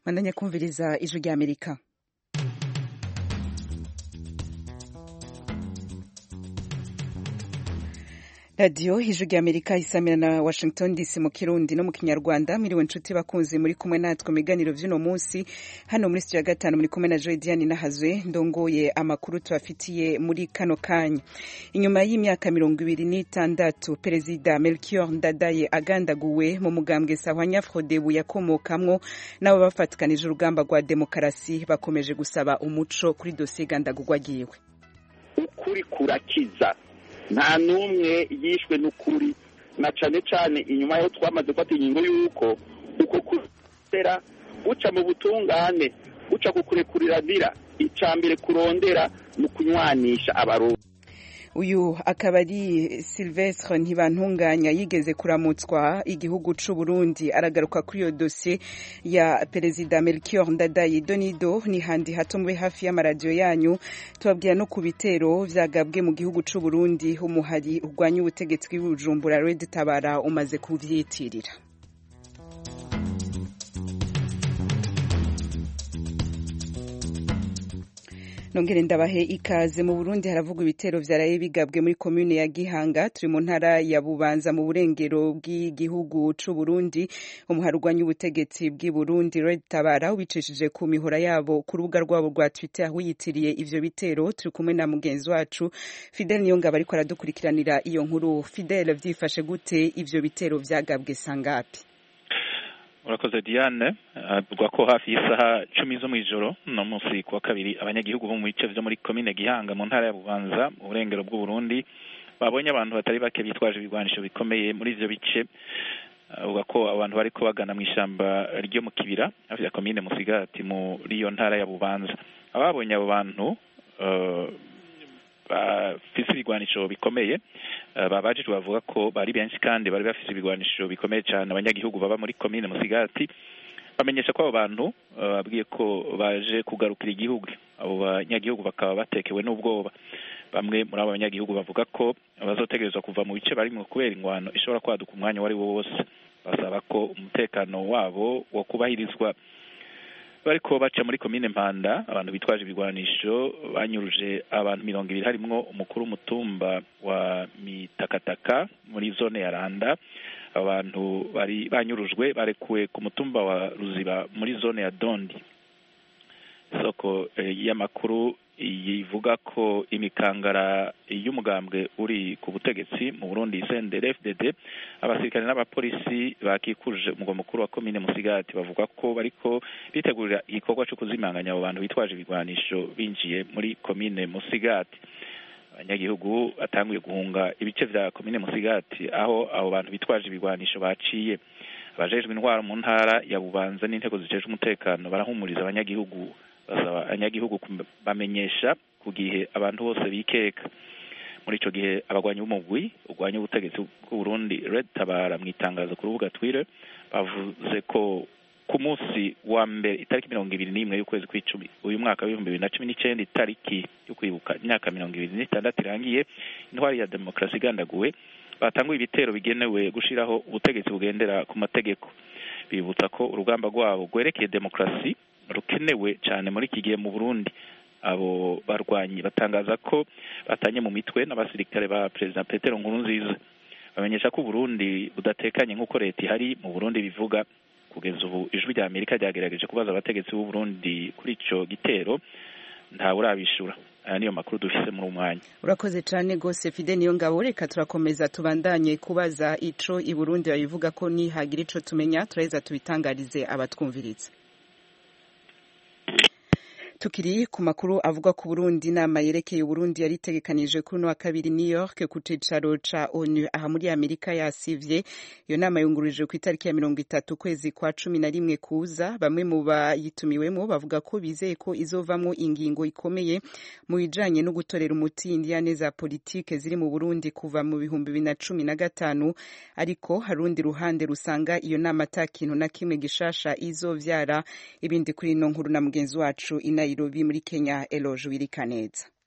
Mandanya kumviriza ijwi rya Amerika. Radio ijwi rya Amerika isamira na Washington DC mu Kirundi no mu Kinyarwanda. Miriwe nshuti bakunzi muri kumwe natwe miganiro vy'uno munsi hano muri studio ya gatanu muri kumwe na Joy Diane Nahazwe ndongoye amakuru tubafitiye muri kano kanya. Inyuma y'imyaka 26 Perezida Melchior Ndadaye agandaguwe mu mugambwe Sahwanya Frodebu yakomokamwo nabo bafatikanije urugamba rwa demokarasi bakomeje gusaba umuco kuri dossier gandagurwa giwe. Ukuri kurakiza. Nta numwe yishwe n'ukuri na cane cane inyuma yo twamaze kwata ingingo yuko uko kutera uca mu butungane uca kukurekuririra icambere kurondera mu kunywanisha abarundi. Uyu akaba ari Sylvestre Ntibantunganya yigeze kuramutswa igihugu c'u Burundi aragaruka kuri iyo dossier ya Perezida Melchior Ndadaye. Donido ni handi hato mube hafi y'amaradio yanyu tubabwira no ku bitero vyagabwe mu gihugu c'u Burundi umuhari urwanya ubutegetsi bw'Ubujumbura Red Tabara umaze kuvyitirira. Nongere ndabahe ikaze. Mu Burundi haravugwa ibitero vyaraye bigabwe muri commune ya Gihanga turi mu ntara ya Bubanza mu burengero bw'igihugu c'u Burundi. Umuharugwanyi ubutegetsi bw'i Burundi Red Tabara ubicishije ku mihora yabo ku rubuga rwabo rwa Twitter wiyitiriye ivyo bitero. Turi kumwe na mugenzi wacu Fidel Niyongabo ariko aradukurikiranira iyo nkuru. Fidel, vyifashe gute ivyo bitero vyagabwe sangapi? Urakoze Diane, avuga ko hafi y'isaha 10 zo mwijoro no munsi kwa kabiri abanyagihugu bo mu bice vyo muri commune Gihanga mu ntara ya Bubanza mu burengero bw'u Burundi babonye abantu batari bake bitwaje ibigwanisho bikomeye muri ivyo bice. Avuga ko abantu bariko bagana mu ishamba ryo mu Kibira hafi ya commune Musigati muri iyo ntara ya Bubanza. Ababonye abo bantu bafise ibigwanisho bikomeye babajijwe bavuga ko bari benshi kandi bari bafise ibigwanisho bikomeye cyane. Abanyagihugu baba muri commune Musigati bamenyesha ko abo bantu babwiye ko baje kugarukira igihugu. Abo banyagihugu bakaba batekewe n'ubwoba. Bamwe muri abo banyagihugu bavuga ko bazotegerezwa kuva mu bice bari mu kubera ingwano ishobora kwaduka umwanya wari wose. Basaba ko umutekano wabo wo kubahirizwa. Bariko baca muri commune Mpanda abantu bitwaje ibigwanisho banyuruje abantu 200 harimwo umukuru w'umutumba wa Mitakataka muri zone ya Randa. Abantu bari banyurujwe barekuwe ku mutumba wa Ruziba muri zone ya Dondi. Soko y'amakuru yivuga ko imikangara y'umugambwe uri ku butegetsi mu Burundi CNDD-FDD abasirikare n'abapolisi bakikuje umugwa mukuru wa commune Musigati bavuga ko bariko bitegurira igikorwa cyo kuzimanganya abo bantu bitwaje ibigwanisho binjiye muri commune Musigati. Abanyagihugu batanguye guhunga ibice vya commune Musigati aho abo bantu bitwaje ibigwanisho baciye. Abajejwe intwaro mu ntara ya Bubanza n'intego zijeje umutekano barahumuriza abanyagihugu basaba abanyagihugu bamenyesha ku gihe abantu bose bikeka. Muri ico gihe abagwanyi b'umugwi urwanya ubutegetsi bw'u Burundi Red Tabara mwitangazo ku rubuga Twitter bavuze ko ku munsi wa mbere itariki 21 y'ukwezi kw'icumi uyu mwaka wa 2019 itariki yo kwibuka imyaka 26 irangiye intwari ya demokarasi gandaguwe batanguye ibitero bigenewe gushiraho ubutegetsi bugendera ku mategeko. Bibutsa ko urugamba rwabo gwerekeye demokarasi rukenewe cyane muri iki gihe mu Burundi. Abo barwanyi batangaza ko batanye mu mitwe n'abasirikare ba President Petero Nkurunziza. Bamenyesha ko Burundi budatekanye nk'uko leta ihari mu Burundi bivuga. Kugeza ubu ijwi rya Amerika ryagerageje kubaza abategetsi b'u Burundi kuri ico gitero nta urabishura. Aya niyo makuru dufise muri umwanya. Urakoze cyane gose Fidel Niyongabo. Reka turakomeza tubandanye kubaza ico i Burundi babivuga ko nihagira ico tumenya turaheza tubitangarize abatwumviriza. Tukiri ku makuru avuga ku Burundi, inama yerekeye Burundi yari itegekanije kuri no wa kabiri New York ku cicaro ca ONU aha muri Amerika yasivye. Iyo nama yunguruje ku itariki ya 30 kwezi kwa 11 kuza. Bamwe mu bayitumiwemo bavuga ko bizeye ko izovamwo ingingo ikomeye mu bijanye no gutorera umuti indiyane za politike ziri mu Burundi kuva mu 2015, ariko harundi ruhande rusanga iyo nama atakintu na kimwe gishasha izovyara. Ibindi kuri no nkuru na mugenzi wacu Nairobi muri Kenya Eloge Wirikaneza.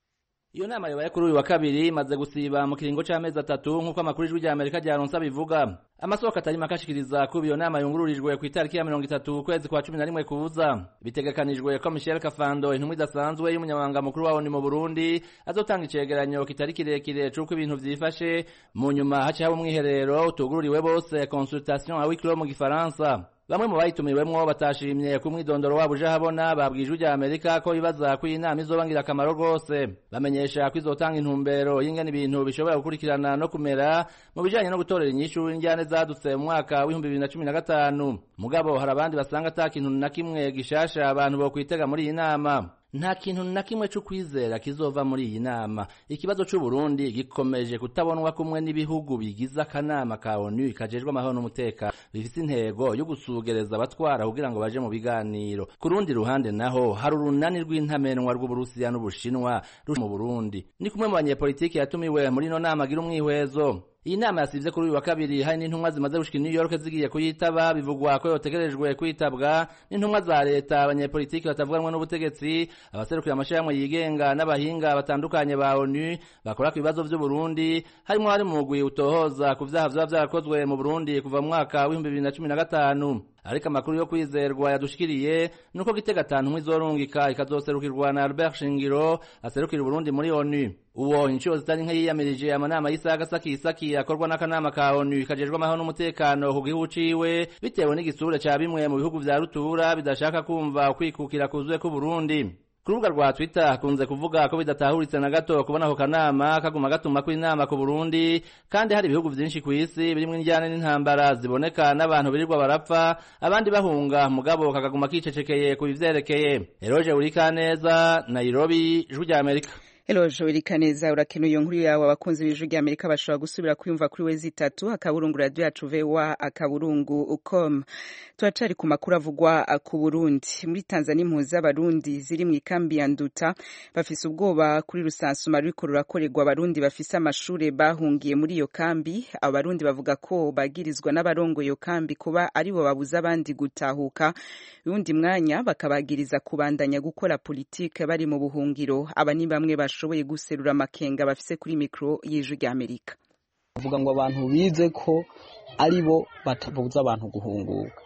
Iyo nama yabaye kuri uyu wa kabiri imaze gusiba mu kiringo c'amezi 3 nk'uko amakuru y'ijwi rya Amerika ryaronse bivuga. Amasoko atari makashikiriza ko iyo nama yungururijwe ku itariki ya 30 ukwezi kwa 11 kuza. Bitegekanijwe ko Michel Kafando intumwa idasanzwe y'umunyamabanga mukuru wa ONU mu Burundi azotanga icegeranyo kitari kirekire c'uko ibintu vyifashe, mu nyuma haci haba umwiherero utugururiwe bose, consultation à huis clos mu Gifaransa. Bamwe mu bayitumiwemwo batashimye ku mwidondoro wabo uje habona babwijwe rya Amerika ko bibaza ko inama izobangira akamaro gose. Bamenyesha ko izotanga intumbero y'ingene ibintu bishobora gukurikirana no kumera mu bijanye no gutorera inyishu injyane zadutse mu mwaka wa 2015. Mugabo hari abandi basanga atakintu na kimwe gishasha abantu bo kwitega muri iyi nama. Nta kintu na kimwe cyo kwizera kizova muri iyi nama. Ikibazo cy'u Burundi gikomeje kutabonwa kumwe n'ibihugu bigiza akanama ka ONU kajejwe amahoro n'umutekano bifite intego yo gusugereza abatwara kugira ngo baje mu biganiro. Ku rundi ruhande naho hari urunani rw'intamenwa rw'Uburusiya n'Ubushinwa mu Burundi. Ni kumwe mu banyepolitiki yatumiwe muri no nama gira umwihwezo. Iyi nama yasivye kuri uyu wa kabiri hari n'intumwa zimaze gushika New York zigiye kuyitaba, bivugwa ko yotegerejwe kwitabwa n'intumwa za leta, abanyepolitiki batavuganwa n'ubutegetsi, abaserukira amashirahamwe yigenga n'abahinga batandukanye ba ONU bakora ku bibazo vy'u Burundi, harimo hari mu mugwi utohoza ku vyaha vyarakozwe mu Burundi kuva mu mwaka wa 2015. Ariko amakuru yo kwizerwa yadushikiriye nuko Gitega 5 izorungika ikazoserukirwa na Albert Shingiro aserukira Burundi muri ONU. Uwo inshuro zitari nke yiyamirije amanama y'isaga saki akorwa n'akanama ka ONU kajejwe amahoro n'umutekano ku gihugu ciwe bitewe n'igisure ca bimwe mu bihugu vya rutura bidashaka kumva kwikukira kuzuye ku Burundi. Ku rubuga rwa Twitter hakunze kuvuga ko bidatahuritse na gato kubona ako kanama kaguma gatuma ko inama ku Burundi, kandi hari ibihugu vyinshi ku isi birimo injyane n'intambara ziboneka n'abantu birirwa barapfa abandi bahunga, mugabo kagaguma kicecekeye ku bivyerekeye. Eroje Urikaneza, Nairobi, Ijwi rya Amerika. Elojo Irikaneza, urakenuye inkuru yawe. Abakunzi b'Ijwi rya Amerika bashobora gusubira kuyumva kuri wezi3 akaburungu radio yacu VOA akaburungu.com. Turacari ku makuru avugwa ku Burundi. Muri Tanzania impunzi z'abarundi ziri mu ikambi ya Nduta bafise ubwoba kuri rusansuma ruriko rurakorerwa abarundi bafise amashure bahungiye muri iyo kambi. Abarundi bavuga ko bagirizwa n'abarongo iyo kambi kuba ari bo babuza abandi gutahuka, undi mwanya bakabagiriza kubandanya gukora politike bari mu buhungiro. Aba ni bamwe bashoboye guserura amakenga bafise kuri mikro y'Ijwi rya Amerika. Bavuga ngo abantu bize ko ari bo batabuza abantu guhunguka.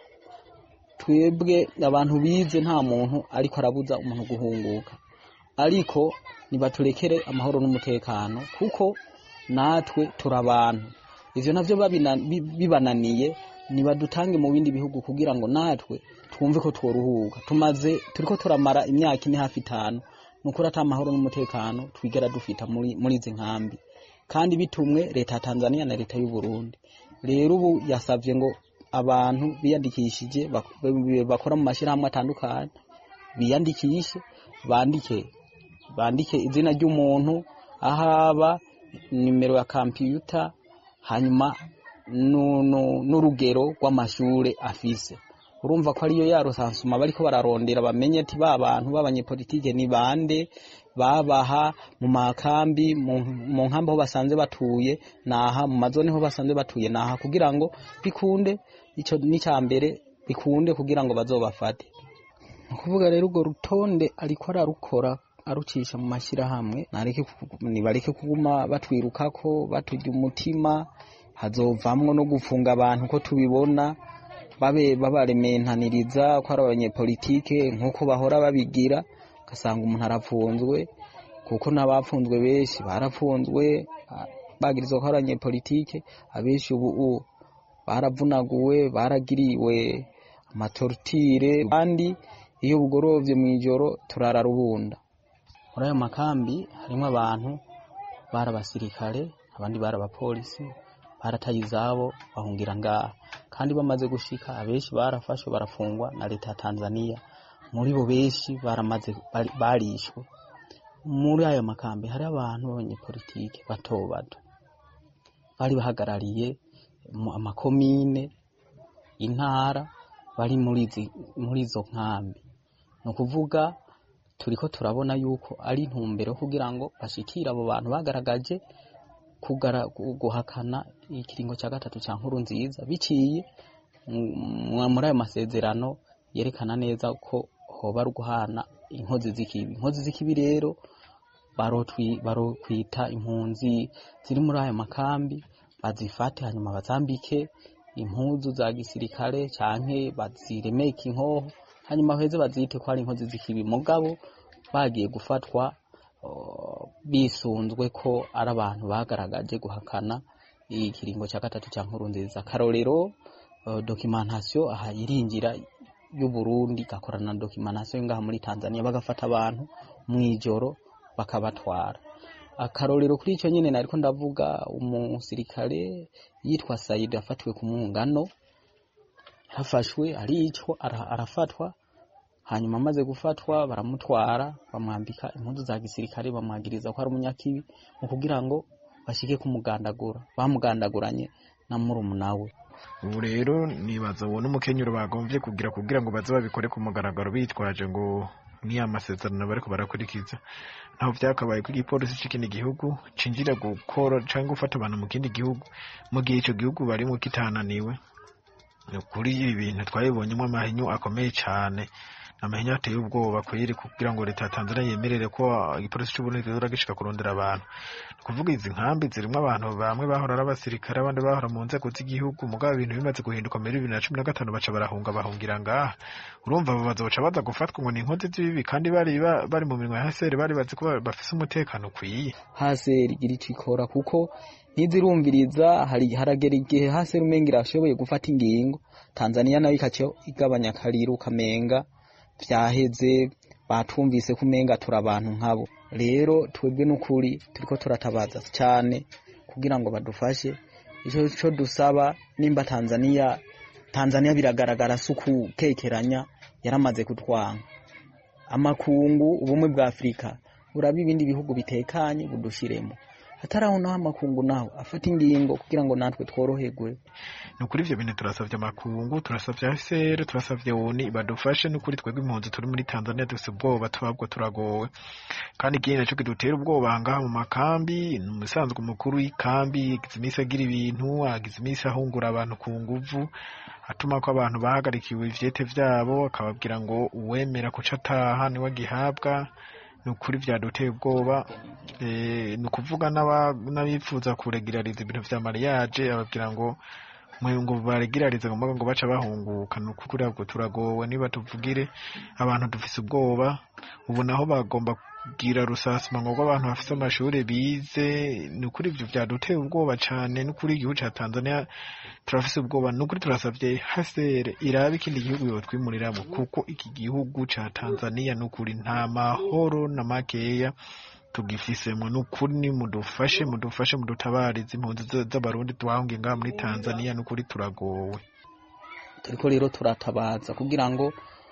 Twebwe abantu bize nta muntu ariko arabuza umuntu guhunguka, ariko nibaturekere amahoro n'umutekano kuko natwe turabantu. Ivyo navyo bibananiye nibadutange mu bindi bihugu kugira ngo natwe twumve ko tworuhuka. Turiko turamara imyaka ine hafi 5 nukuri ata amahoro n'umutekano twigera dufita muri izi nkambi, kandi bitumwe leta ya Tanzania na leta y'u Burundi. Rero ubu yasavye ngo abantu biyandikishije bakora mu mashirahamwe atandukanye biyandikishe, bandike izina ry'umuntu, ahaba nimero ya computer, hanyuma n'urugero rw'amashure afise. Urumva ko ariyo yarosansuma bariko bararondera bamenye ati ba bantu b'abanyepolitike ni bande, babaha mu makambi, mu nkambi aho basanze batuye naha, mu mazone ho basanze batuye naha, kugira ngo bikunde. Ico ni cyambere bikunde kugira ngo bazobafate. Kuvuga rero urwo rutonde ariko ararukora arucisha mu mashirahamwe, nibareke kuguma batwirukako batujya umutima, hazovamwo no gufunga abantu ko tubibona, babarementaniriza ko ari abanyepolitike nkuko bahora babigira, kasanga umuntu arapfunzwe kuko n'abapfunzwe benshi barapfunzwe bagirizwa ko ari abanyepolitike. Abenshi ubu baravunaguwe, baragiriwe amatortire, kandi iyo bugorovye mwijoro turara rubunda. Muri ayo makambi harimo abantu barabasirikare, abandi barabapolisi, barataye izabo bahungira ngaha, kandi bamaze gushika abenshi barafashwe barafungwa na leta ya Tanzania. Muri bo benshi barishwe. Muri ayo makambi hari abantu b'abanyepolitike bato bari bahagarariye amakomine, intara, bari muri izo nkambi. No kuvuga turiko turabona yuko ari intumbero kugira ngo bashikira abo bantu bagaragaje guhakana ikiringo cya 3 cya Nkurunziza, biciye muri ayo masezerano yerekana neza ko hoba ruguhana inkozi z'ikibi. Inkozi z'ikibi rero barokwita impunzi ziri muri ayo makambi bazifate hanyuma bazambike impuzu za gisirikare canke baziremeke inkoho hanyuma baheze bazite ko ari inkozi z'ikibi mugabo bagiye gufatwa bisunzwe ko ari abantu bagaragaje guhakana ikiringo cya gatatu cya Nkurunziza. Karorero documentation aha iringira y'u Burundi gakorana na documentation ngaha muri Tanzania bagafata abantu mwijoro bakabatwara. Akarorero kuri icyo nyene nariko ndavuga umusirikare yitwa Said afatiwe ku Mungano, hafashwe aricwa arafatwa hanyuma amaze gufatwa baramutwara bamwambika impuzu za gisirikare bamwagiriza ko ari umunyakibi mu kugira ngo bashike kumugandagura, bamugandaguranye na murumuna we. Ubu rero nibaza uwo n'umukenyero bagomvye kugira ngo baze babikore ku mugaragaro bitwaje ngo ni amasezerano bariko barakurikiza. Naho vyakabaye kuri ipolisi c'ikindi gihugu cinjira gukora canke gufata abantu mu kindi gihugu mu gihe ico gihugu barimo kitananiwe. Kuri ibi bintu twabibonyemo amahinyu akomeye cyane, amahinyu ateye ubwoba kwiri kugira ngo leta ya Tanzania yemerere ko igipolisi cy'u Burundi kiragishika kurondera abantu. Kuvuga izi nkambi zirimo abantu bamwe bahora ari abasirikare abandi bahora mu nzego z'igihugu, mugabo ibintu bimaze guhinduka muri 2015 baca bahungira ngaha. Urumva abo bazoca baza gufatwa ngo ni inkozi z'ibibi kandi bari mu minwe ya HCR bari bazi ko bafise umutekano kwiye. HCR igira ico ikora kuko ntizirumviriza haragera igihe HCR umengira ashoboye gufata ingingo Tanzania nayo ikaco igabanya kariru kamenga vyaheze batumvise kumenga turabantu nkabo. Rero twebwe n'ukuri turiko turatabaza cyane kugira ngo badufashe. Ico dusaba nimba Tanzania biragaragara suku kekeranya yaramaze kutwanga amakungu, ubumwe bwa Afrika urabi ibindi bihugu bitekanye budushiremo, hataraho naho amakungu naho afata ingingo kugira ngo natwe tworoherwe. Nukuri ivyo bintu turasavye amakungu, turasavye HCR, turasavye ONU badufashe. Nukuri twebwe impunzi turi muri Tanzania dufise ubwoba, twabwo turagowe kandi igihe naco kidutera ubwoba ngaha mu makambi. Umusanzwe umukuru w'ikambi agize imisi agira ibintu, agize imisi ahungura abantu ku nguvu, atuma ko abantu bahagarikiwe ivyete vyabo akababwira ngo uwemera kuca ataha niwe agihabwa. Nukuri vyaduteye ubwoba. Nukuvuga n'abifuza kuregirariza ibintu vya mariage ababwira ngo baregirarize ngo baca bahunguka. Nukuri abwo turagowe, niba tuvugire abantu dufise ubwoba. Ubu naho bagomba kugira rusasuma ngo abantu bafise amashuri bize. Nukuri ivyo vyaduteye ubwoba cane. Nukuri igihugu ca Tanzania turafise ubwoba. Nukuri turasavye HCR irabe ikindi gihugu yotwimuriramo kuko iki gihugu ca Tanzania nukuri nta mahoro na makeya tugifisemo. Nukuri ni mudufashe mudutabarize impunzi z'abarundi twahungiye ngaha muri Tanzania. Nukuri turagowe. Turiko rero turatabaza kugira ngo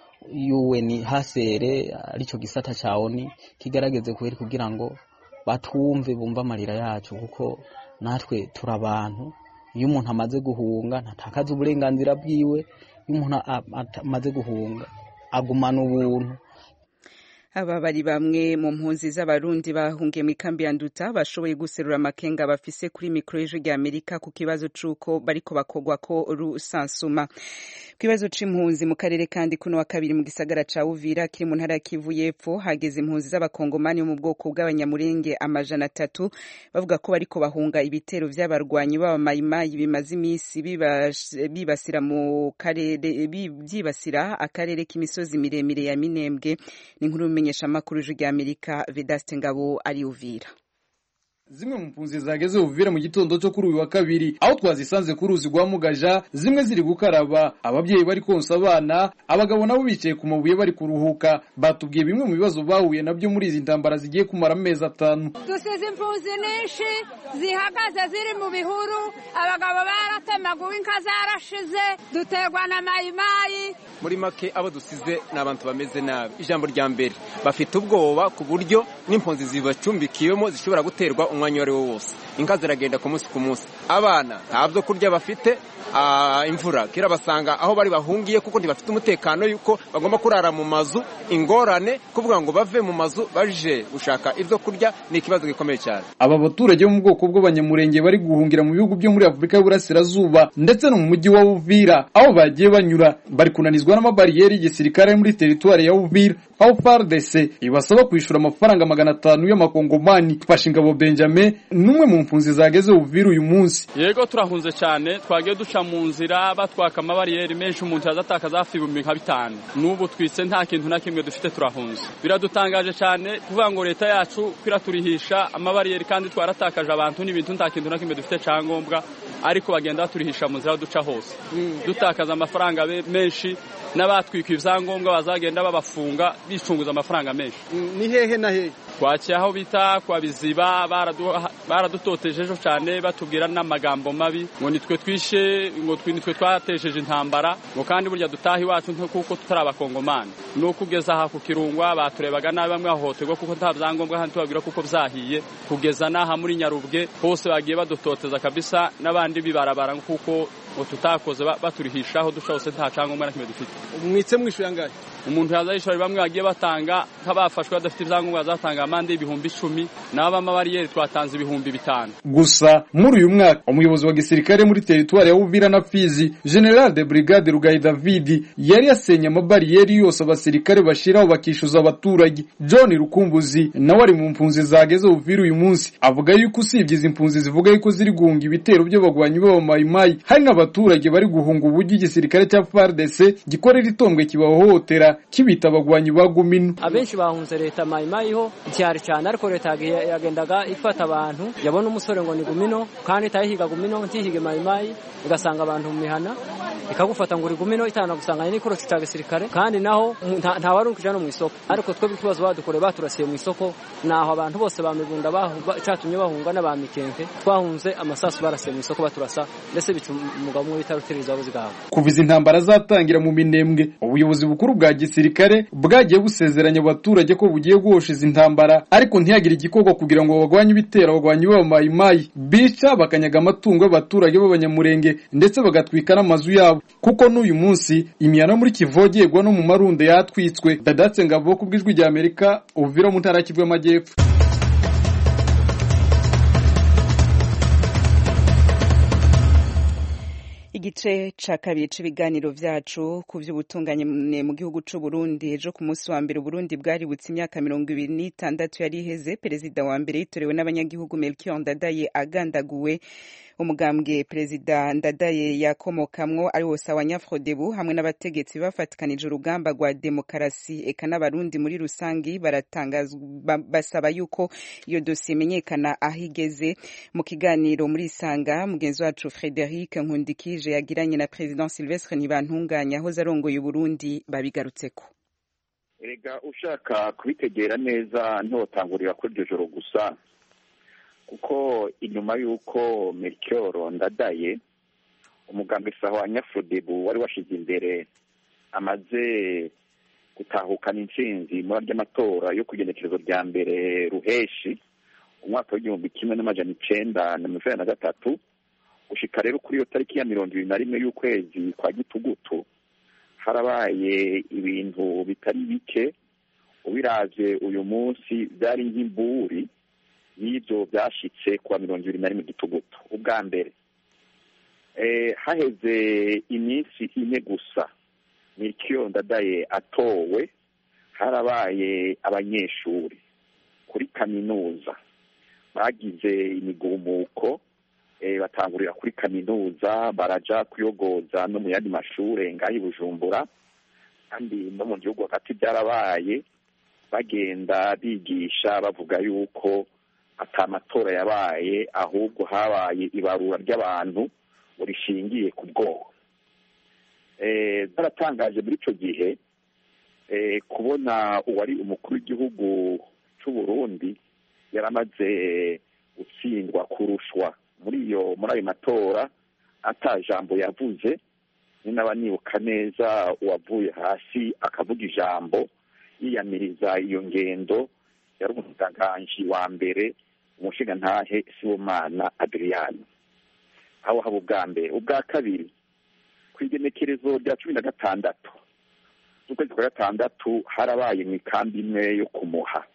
UN HCR arico gisata ca ONU kigarageze kweri kugira ngo batumve bumva amarira yacu kuko natwe turabantu. Iyo umuntu amaze guhunga ntatakaza uburenganzira bwiwe, iyo umuntu amaze guhunga agumana ubuntu. Aba bari bamwe mu mpunzi z'abarundi bahungiye mu ikambi ya Nduta bashoboye guserura amakenga bafise kuri mikro y'Ijwi ry'Amerika ku kibazo c'uko bariko bakogwa ko rusansuma. Kibazo c'impunzi mu karere kandi kuno wa kabiri mu gisagara ca Uvira kiri mu ntara ya Kivu y'Epfo hageze impunzi z'abakongomani mu bwoko bw'abanyamurenge 300 bavuga ko bariko bahunga ibitero vy'abarwanyi baba mayimayi bimaze imisi bibasira mu karere byibasira akarere k'imisozi miremire ya Minembwe. Ni nkuru menyesha makuru y'Ijwi ry'Amerika Vedaste Ngabo ari Uvira. Zimwe mu mpunzi zageze Uvira mu gitondo cyo kuri uyu wa kabiri aho twazisanze ku ruzi rwa Mugaja, zimwe ziri gukaraba, ababyeyi bari konsa abana, abagabo nabo bicaye ku mabuye bari kuruhuka. Batubwiye bimwe mu bibazo bahuye nabyo muri izi ntambara zigiye kumara amezi 5. Dusize impunzi nyinshi zihagaze ziri mu bihuru, abagabo baratemaguwe, inka zarashize, duterwa na mayimayi. Muri make abo dusize n'abantu bameze nabi. Ijambo rya mbere bafite ubwoba ku buryo n'impunzi zibacumbikiwemo zishobora guterwa umwanya wari wo wose. inka ziragenda ku munsi ku munsi, abana nta byo kurya bafite, imvura kira basanga aho bari bahungiye kuko ntibafite umutekano yuko bagomba kurara mu mazu, ingorane kuvuga ngo bave mu mazu baje gushaka ibyo kurya ni ikibazo gikomeye cyane. Aba baturage bo mu bwoko bw'abanyamurenge bari guhungira mu bihugu byo muri Afurika y'Uburasirazuba ndetse no mu mujyi wa Uvira aho bagiye banyura bari kunanizwa n'amabariyeri y'igisirikare muri teritwari ya Uvira, aho FARDC ibasaba kwishura amafaranga 500 y'amakongomani. Pashingabo Benjamin numwe mu mpunzi zageze Uvira uyu munsi. Yego turahunze cyane, twagiye duca mu nzira batwaka amabariyeri menshi, umuntu yazatakaza hafi 5,000. N'ubu twise nta kintu na kimwe dufite, turahunze. Biradutangaje cyane kuvuga ngo leta yacu kwiraturihisha amabariyeri kandi twaratakaje abantu n'ibintu, nta kintu na kimwe dufite cyangombwa, ariko bagenda baturihisha mu nzira duca hose, dutakaza amafaranga menshi, n'abatwika ivyangombwa bazagenda babafunga bicunguza amafaranga menshi. Ni hehe na hehe? Twakiye aho bita kwa Biziba, baradutotejeje cyane batubwira n'amagambo mabi ngo nitwe twishe, ngo nitwe twatejeje intambara, ngo kandi burya dutaha iwacu kuko tutari abakongomani. No kugeza aha ku Kirungwa baturebaga nabi, bamwe ahoterwa kuko nta vyangombwa, kandi tubabwira kuko vyahiye. Kugeza naha muri Nyarubwe hose bagiye badutoteza kabisa, n'abandi bibarabara kuko ngo tutakoze baturihisha aho dusha hose nta cyangombwa na kimwe dufite. Mwitse mwishuye angahe? Umuntu yazayishora bamwe bagiye batanga nk'abafashwe badafite ivyangombwa bazatanga amande 10,000, n'aba mabariyeri twatanze 5,000. Gusa muri uyu mwaka umuyobozi wa gisirikare muri teritwari ya Uvira na Fizi, General de Brigade Rugayi David, yari yasenye amabariyeri yose abasirikare bashiraho bakishuza abaturage. John Rukumbuzi nawe ari mu mpunzi zageze Uvira uyu munsi, avuga yuko usibye izi mpunzi zivuga yuko ziri guhunga ibitero by'abagwanyi b'abamayimayi, hari n'abaturage bari guhunga uburyo igisirikare cya FARDC gikorera itombwe kibahohotera kibita abagwanyi ba Gumino. Abenshi bahunze leta mayimayiho cyari cyane, ariko leta yagendaga ifata abantu, yabona umusore ngo ni Gumino kandi tayihiga Gumino ntihige mayimayi, ugasanga abantu mu mihana ikagufata ngo uri Gumino itana gusanganya n'ikoro cya gisirikare, kandi naho nta wari ukijana mu isoko. Ariko twebwe ikibazo badukore baturasiye mu isoko, naho abantu bose bamibunda cyatumye bahunga n'abamikenke, twahunze amasasu barasiye mu isoko baturasa, ndetse bica umugabo umwe bitarutiriza abo zigabo. Kuva izi ntambara zatangira mu Minembwe, ubuyobozi bukuru bwa gisirikare bwagiye busezeranya abaturage ko bugiye guhosha izi ntambara, ariko ntihagire igikorwa kugira ngo bagwanye ibitero abagwanyi b'abamayimayi bica bakanyaga amatungo y'abaturage b'abanyamurenge ndetse bagatwika n'amazu yabo. Kuko n'uyu munsi imyana muri Kivogerwa no mu Marunde yatwitswe. Dadatse Ngabo ku bw'ijwi rya Amerika, Uvira mu ntara y'Kivu y'Amajyepfo. Igice ca kabiri c'ibiganiro vyacu ku vy'ubutungane mu gihugu c'u Burundi. Ejo ku munsi wa mbere Burundi bwaributse imyaka 26 yari iheze perezida wa mbere yitorewe n'abanyagihugu Melchior Ndadaye agandaguwe. Umugambwe perezida Ndadaye yakomokamwo ari wose abanyafrodebu hamwe n'abategetsi bafatikanije urugamba rwa demokarasi eka n'abarundi muri rusangi basaba yuko iyo dosiye imenyekana aho igeze. Mu kiganiro muri Isanga mugenzi wacu Frederic Nkundikije yagiranye na President Sylvestre Ntibantunganya aho zarongoye Burundi babigarutseko. Erega ushaka kubitegera neza ntotangurira kuri iryo joro gusa, kuko inyuma y'uko Melchior Ndadaye umugambwe saho wa Nyafrodebu wari washize imbere amaze gutahukana intsinzi muri ry'amatora yo kugenekerezo rya mbere Ruheshi umwaka w'1993 gushika rero kuri iyo tariki ya 21 y'ukwezi kwa Gitugutu harabaye ibintu bitari bike. Ubiravye uyu munsi byari nk'imburi y'ibyo byashitse kwa 21 Gitugutu. Ubwa mbere haheze iminsi ine gusa Melchior Ndadaye atowe, harabaye abanyeshuri kuri kaminuza bagize imigumuko, batangurira kuri kaminuza baraja kuyogoza no mu yandi mashure ngahi Bujumbura, kandi no mu gihugu hagati byarabaye, bagenda bigisha bavuga yuko atamatora yabaye ahubwo habaye ibarura ry'abantu rishingiye ku bwoko. Baratangaje muri ico gihe kubona uwari umukuru w'igihugu c'u Burundi yaramaze gutsindwa kurushwa muri ayo matora, ata jambo yavuze. Ni n'abanibuka neza uwavuye hasi akavuga ijambo yiyamiriza iyo ngendo yari umutanganji wa mbere umushingantahe Sibomana Adrian. Aho haba ubwa mbere. Ubwa kabiri, ku igenekerezo rya 16 z'ukwezi kwa gatandatu harabaye mu ikambi imwe yo Kumuha.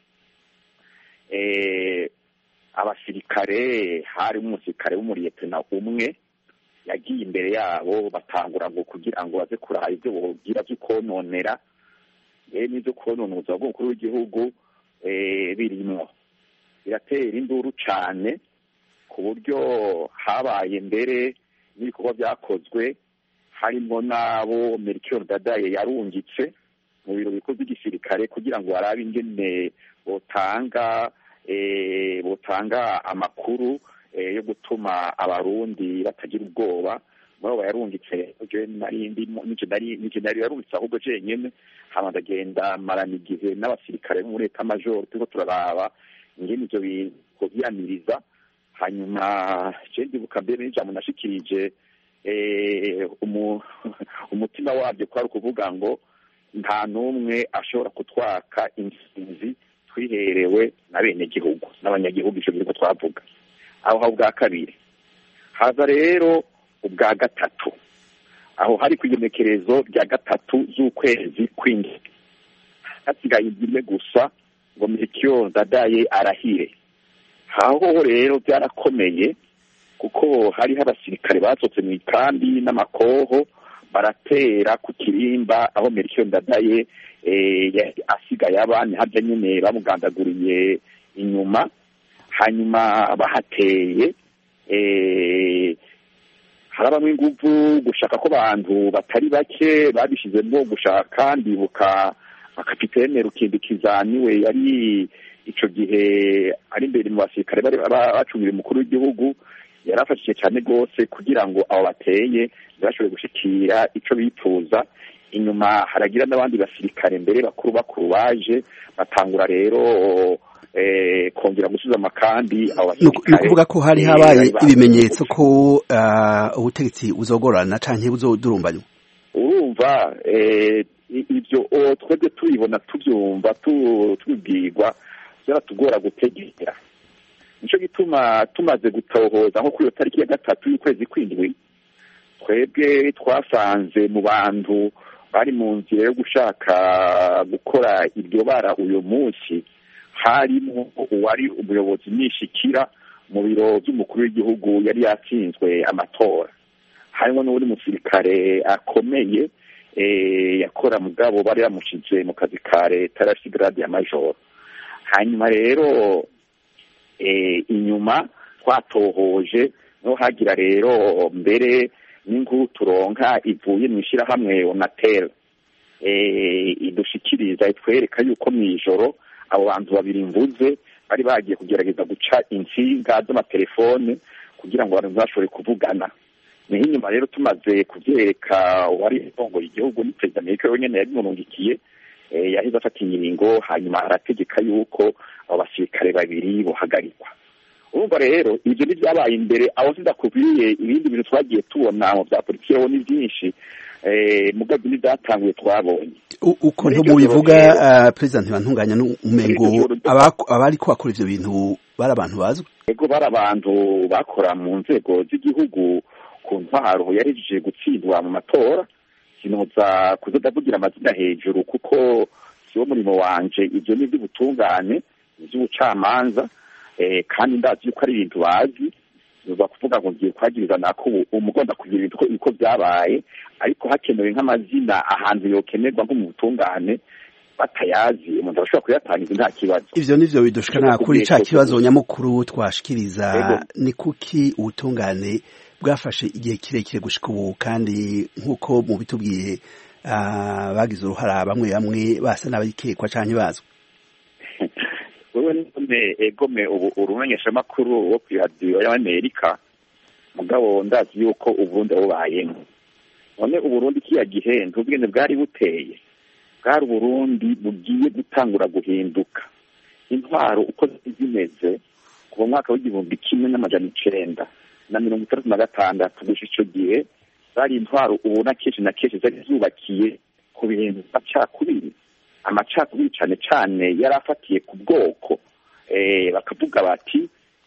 Abasirikare, hari umusirikare w'umuriyetena umwe yagiye imbere yabo batangura ngo kugira ngo baze kuraha ibyo bogira byo kononera n'ibyo kononuza bw'umukuru w'igihugu birimwo. Biratera induru cyane ku buryo habaye mbere n'ibikorwa byakozwe harimo n'abo Melchior Ndadaye yarungitse mu biro bikuru by'igisirikare kugira ngo barabe ingene botanga amakuru yo gutuma abarundi batagira ubwoba. Muri abo yarungitse nari yarungitse ahubwo jenyene hama ndagenda marana igihe n'abasirikare bo muri leta major turiko turaraba ingene ivyo bintu vyamiriza. Hanyuma je ndibuka mbere n'ijambo nashikirije umutima wabyo kwari ukuvuga ngo nta n'umwe ashobora kutwaka intsinzi twiherewe na bene gihugu n'abanyagihugu. Ico biriko twavuga aho haba ubwa kabiri. Haza rero ubwa gatatu, aho hari kwigenekerezo rya 3 z'ukwezi kw'indwi, hasigaye imwe gusa ngo Melchior Ndadaye arahire. Aho rero byarakomeye kuko hariho abasirikare basohotse mu ikambi n'amakoho baratera ku kirimba aho Melchior Ndadaye asigaye abandi harya nyine bamugandaguriye inyuma. Hanyuma bahateye harabamwe inguvu gushaka ko abantu batari bake babishizemo gushaka. Ndibuka akapitene Rukindikiza niwe yari ico gihe ari imbere mu basirikare bari bacungira umukuru w'igihugu, yarafashije cyane rwose kugira ngo abo bateye bashobore gushikira ico bipfuza. Inyuma haragira n'abandi basirikare mbere bakuru baje batangura rero kongera gusubiza amakambi abo basirikare. Ni ukuvuga ko hari habaye ibimenyetso ko ubutegetsi buzogorana canke buzodurumbanywa. Urumva ibyo twebwe tubibona tubyumva tubibwirwa byaratugora gutegera. Nico gituma tumaze gutohoza nko kuri iyo tariki ya 3 y'ukwezi kw'indwi, twebwe twasanze mu bantu bari mu nzira yo gushaka gukora iryo bara uyu munsi harimo uwari umuyobozi nishikira mu biro by'umukuru w'igihugu yari yatsinzwe amatora. Harimo n'uri musirikare akomeye yakora mugabo bari yamushize mu kazi ka leta yarashyize grade ya major. Hanyuma rero inyuma twatohoje no hagira rero mbere n'inkuru turonka ivuye mu ishirahamwe Onatel idushikiriza itwereka yuko mw'ijoro abo bantu babiri mvuze bari bagiye kugerageza guca insinga z'amatelefone kugira ngo abantu bashobore kuvugana. Niho inyuma rero tumaze kuvyereka wari bongo igihugu ni Perezida Amerika wenyene yabimurungikiye yahise afata ingingo hanyuma arategeka yuko abo basirikare babiri bohagarikwa. Urumva rero ibyo ni byabaye imbere aho sindakubwiye ibindi bintu twagiye tubona mu bya politiki ni byinshi mugabe n'ibyatanguye twabonye. Uko nto mubivuga President Ntibantunganya n'umengo abari kwakora ivyo bintu bari abantu bazwi. Ego bari abantu bakora mu nzego z'igihugu ku ntwaro yarejeje gutsindwa mu matora. Sinoza kuzodavugira amazina hejuru kuko siwo murimo wanje, ivyo ni ivy'ubutungane ivy'ubucamanza kandi ndazi yuko ari ibintu bazi. Nuza kuvuga ngo ngiye kwagiriza nako umugonda kugira ibintu uko byabaye, ariko hakenewe nk'amazina ahantu yokenerwa nko mu butungane batayazi umuntu arashobora kuyatangiza nta kibazo. Ivyo nivyo bidushikana kuri ca kibazo nyamukuru twashikiriza ni kuki ubutungane bwafashe igihe kirekire gushika ubu kandi nk'uko mu bitubwiye bagize uruhara bamwe basa n'abikekwa canke bazwi. Wewe none egome ubu urumenyesha makuru wo kwiradiyo y'Amerika mugabo ndazi yuko uburundi bubayemo. None uburundi kiya gihe ntubwene bwari buteye, bwari uburundi bugiye gutangura guhinduka. Intwaro uko zimeze ku mwaka w'1936 gushika ico gihe bari intwaro ubona kenshi na kenshi zari zubakiye ku bintu bacakubiri. Amacakubiri cane cane yarafatiye ku bwoko bakavuga bati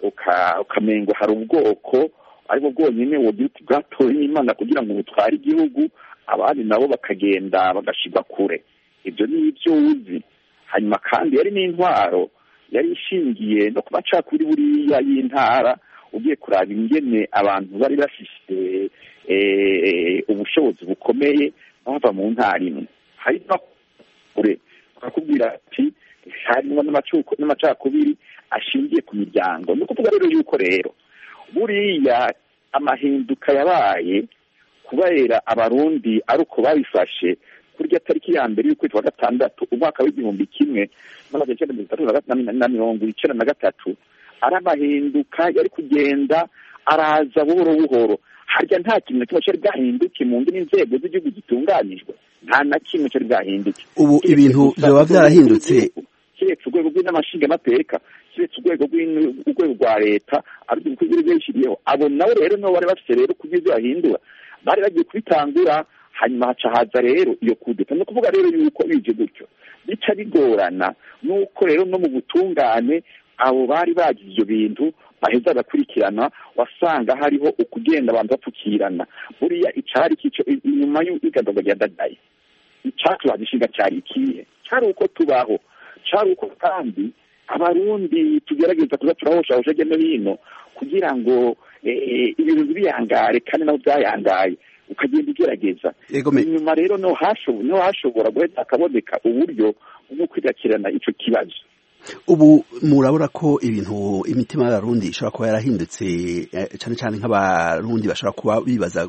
ukamengo hari ubwoko aribwo bwonyine wogira uti bwatowe n'Imana kugira ngo butware igihugu, abandi nabo bakagenda bagashirwa kure. Ibyo ni ibyo uzi. Hanyuma kandi yari n'intwaro yari ishingiye no ku macakubiri buriya y'intara, ugiye kuraba ingene abantu bari bafise ubushobozi bukomeye bava mu ntara imwe. Hari no kure bakakubwira ati harimo n'amacakubiri ashingiye ku miryango. Ni ukuvuga rero yuko rero buriya amahinduka yabaye kubera abarundi ari uko babifashe kurya tariki ya mbere y'ukwezi kwa gatandatu umwaka w'igihumbi kimwe na mirongo icenda na gatatu, ari amahinduka yari kugenda araza buhoro buhoro. Harya nta kintu na kimwe cyari bwahinduke mu ngene inzego z'igihugu zitunganijwe, nta na kimwe cyari bwahinduke. Ubu ibintu vyoba vyarahindutse kiretse urwego rw'inamashingamateka, kiretse urwego rwa leta ariko urwego rwishiriyeho. Abo nabo rero nibo bari bafise rero kugira bahindura, bari bagiye kubitangura. Hanyuma haca haza rero iyo kudeta. No kuvuga rero yuko bije gutyo bica bigorana, nuko rero no mu butungane abo bari bagize ibyo bintu baheza bakurikirana, wasanga hariho ukugenda abantu bapfukirana. Buriya icari kico inyuma y'igandagwa rya Ndadaye, icatuma gishinga cari ikihe? Cari uko tubaho, cari uko kandi abarundi tugerageza kuza turahosha hirya no hino kugira ngo ibintu biyangare, kandi nabo byayangaye ukagenda ugerageza. Inyuma rero no hashobora guhita akaboneka uburyo bwo kwidakirana ico kibazo. Ubu murabura ko ibintu imitima y'abarundi ishobora kuba yarahindutse, cyane cyane nk'abarundi bashobora kuba bibaza,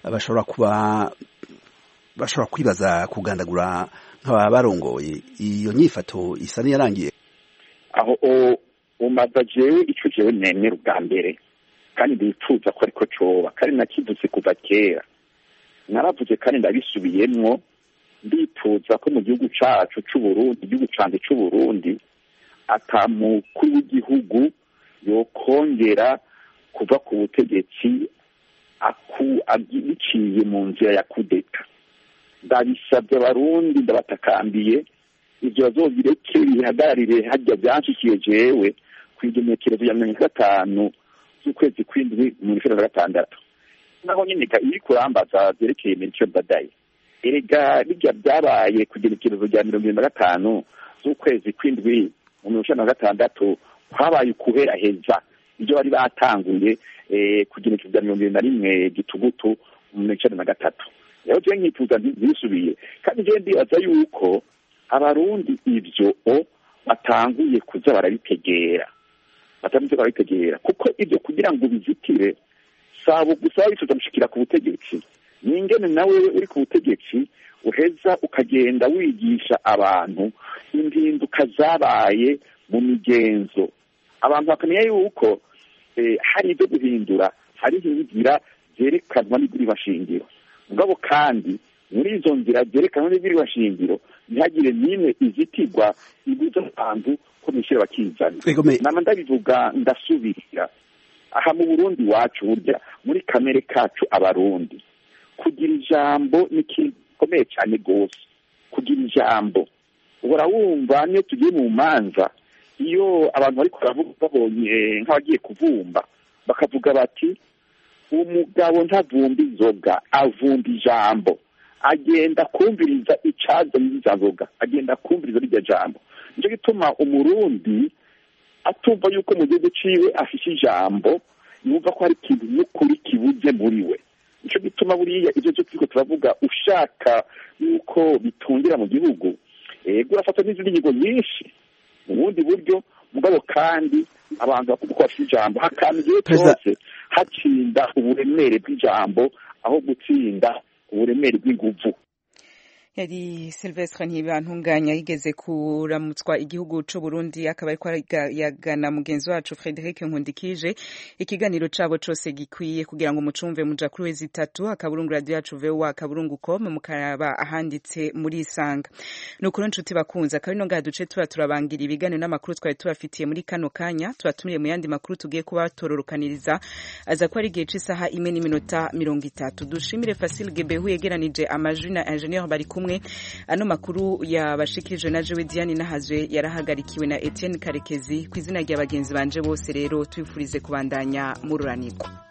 bashobora kwibaza kugandagura nk'abarongoye. Iyo nyifato isa n'iyarangiye aho umaza jewe ico jewe nemera ubwa mbere, kandi ndifuza ko ariko coba, kandi nakivuze kuva kera, naravuze kandi ndabisubiyemwo. Ndifuza ko mu gihugu cacu c'Uburundi, igihugu canje c'Uburundi, ata mukuru w'igihugu yokongera kuva ku butegetsi biciye mu nzira ya kudeta. Ndabisabye abarundi, ndabatakambiye, ivyo bazobireke bihagararire harya vyanshikiye jewe kw'igenekerezo ya 15 z'ukwezi kw'indwi mu 2006. Naho nyine iri kurambaza vyerekeye Melchior Ndadaye, erega bijya byabaye kugenekerezo rya 25 z'ukwezi kw'indwi mu 2006, habaye ukuheraheza ibyo bari batanguye kugenekerezo rya 21 gitugutu mu 2003. Rero je nkifuza bisubiye, kandi je ndibaza yuko abarundi ivyo batanguye kuza barabitegera, kuko ibyo kugira ngo bizitire sabo gusa bifuza gushikira ku butegetsi. Ningene nawe uri ku butegetsi uheza ukagenda wigisha abantu impinduka zabaye mu migenzo, abantu bakamenya yuko hari ibyo guhindura, hari inzira zerekanwa n'ibiribashingiro. Mugabo kandi muri izo nzira zerekanwa n'ibiribashingiro ntihagire n'imwe izitirwa ibuza abantu ko bishira bakizana. Nama ndabivuga ndasubirira, aha mu Burundi wacu burya muri kamere kacu abarundi kugira ijambo ni ikintu gikomeye cyane rwose. Kugira ijambo uhora wumva niyo tugiye mu manza, iyo abantu bariko baravuga babonye nk'abagiye kuvumba bakavuga bati umugabo ntavumba inzoga, avumba ijambo. Agenda kumviriza icaza n'izazoga, agenda kumviriza rirya jambo. Nico gituma umurundi atumva yuko mu gihugu ciwe afise ijambo, yumva ko hari ikintu n'ukuri kibuze muri we. Nico gituma buriya ivyo vyo turiko turavuga, ushaka yuko bitungira mu gihugu, urafata n'izindi nyigo nyinshi mu bundi buryo, mugabo kandi abantu bakumva ko bafise ijambo, hakama igihe cyose hatsinda uburemere bw'ijambo aho gutsinda uburemere bw'inguvu. Yari Sylvestre Ntibantunganya yigeze kuramutswa igihugu c'u Burundi, akaba ariko yagana mugenzi wacu Frederic Nkundikije. Ikiganiro cabo cose gikwiye kugira ngo mucumve muja kuri wezi 3 akaburungu radio yacu VOA akaburungu.com mukaraba ahanditse muri Isanga. Nukuri nshuti bakunza akabino ngaduce turabangira ibiganiro n'amakuru twari tubafitiye muri kano kanya, tubatumiye mu yandi makuru tugiye kuba tororokaniriza aza ko ari igihe c'isaha 1:30. Dushimire Facile Gebehu yegeranije amajwi na ingenieur bari kumwe kumwe. Ano makuru yabashikirije na Jewe Diane Nahazwe yarahagarikiwe na Etienne Karekezi. Kw'izina rya bagenzi banje bose rero twifurize kubandanya mururanirwa.